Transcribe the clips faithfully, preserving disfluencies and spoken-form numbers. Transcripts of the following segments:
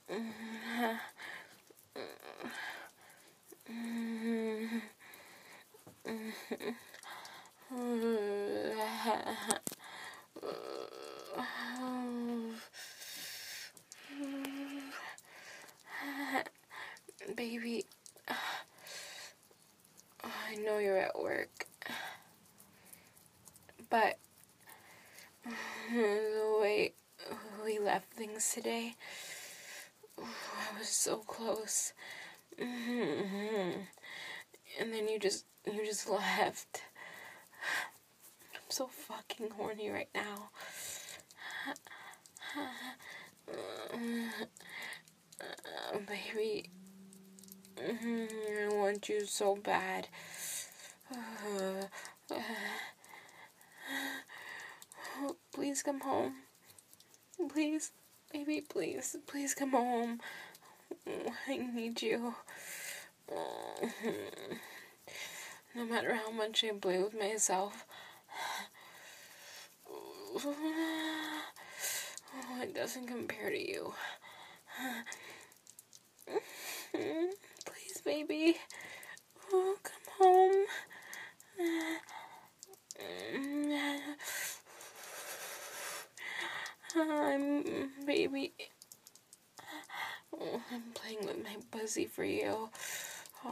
Baby, I know you're at work, but the way we left things today, I was so close. And then you just, you just left. I'm so fucking horny right now. Uh, baby, I want you so bad. Uh, uh, please come home. Please, baby, please, please come home. I need you. No matter how much I play with myself, oh, it doesn't compare to you. Please, baby. Oh, come home. I'm, baby. Oh, I'm playing with my pussy for you. Oh.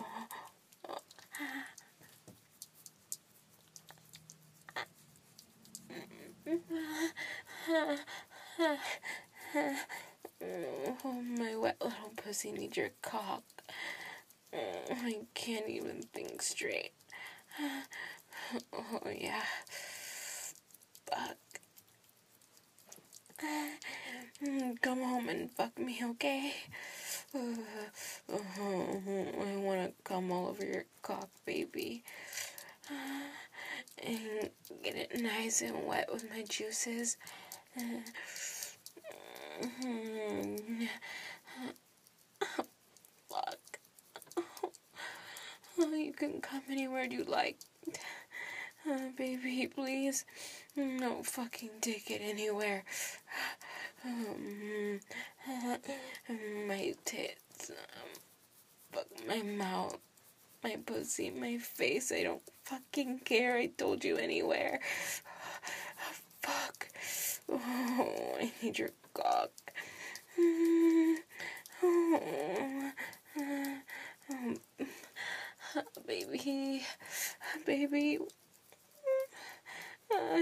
Oh, my wet little pussy needs your cock. Oh, I can't even think straight. Oh, yeah. Fuck. Come home and fuck me, okay? Uh, oh, I want to come all over your cock, baby. Uh, and get it nice and wet with my juices. Uh, fuck. Oh, you can come anywhere you like. Uh, baby, please. No fucking take it anywhere. Um, my tits, um, fuck my mouth, my pussy, my face. I don't fucking care. I told you anywhere. Fuck. Oh, I need your cock. Oh, um, baby, baby. Uh,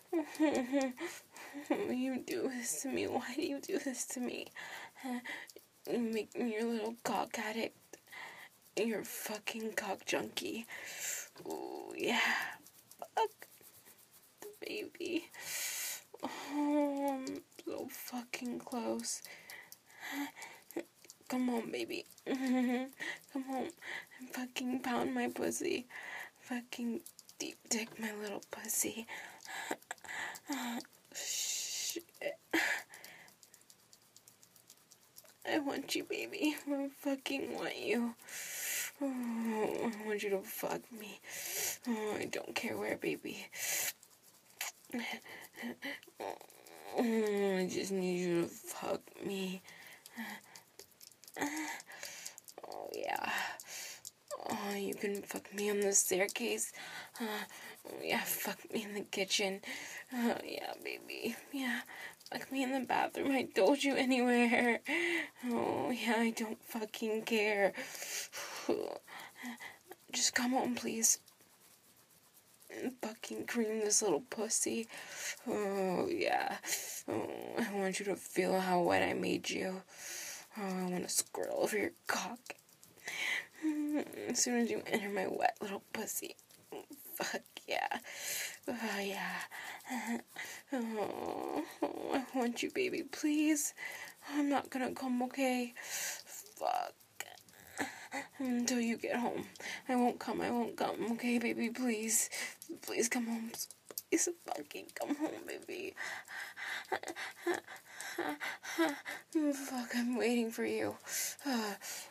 you do this to me. Why do you do this to me? Uh, you make me your little cock addict. You're a fucking cock junkie. Ooh, yeah. Fuck. Baby. Oh, I'm so fucking close. Come on, baby. Come on and fucking pound my pussy. Fucking deep dick my little pussy. Shit. I want you, baby. I fucking want you. Oh, I want you to fuck me. Oh, I don't care where, baby. Oh, I just need you to fuck me. Oh, yeah. Oh, you can fuck me on the staircase. Uh, oh, yeah, fuck me in the kitchen. Oh, yeah, baby. Yeah, fuck me in the bathroom. I told you anywhere. Oh, yeah, I don't fucking care. Just come home, please. And fucking cream this little pussy. Oh, yeah. Oh, I want you to feel how wet I made you. Oh, I want to squirt all over your cock. As soon as you enter my wet little pussy. Fuck yeah. Oh, yeah. Oh, oh, I want you, baby, please. I'm not gonna come, okay? Fuck. Until you get home. I won't come, I won't come, okay, baby, please. Please come home. Please fucking come home, baby. Fuck, I'm waiting for you.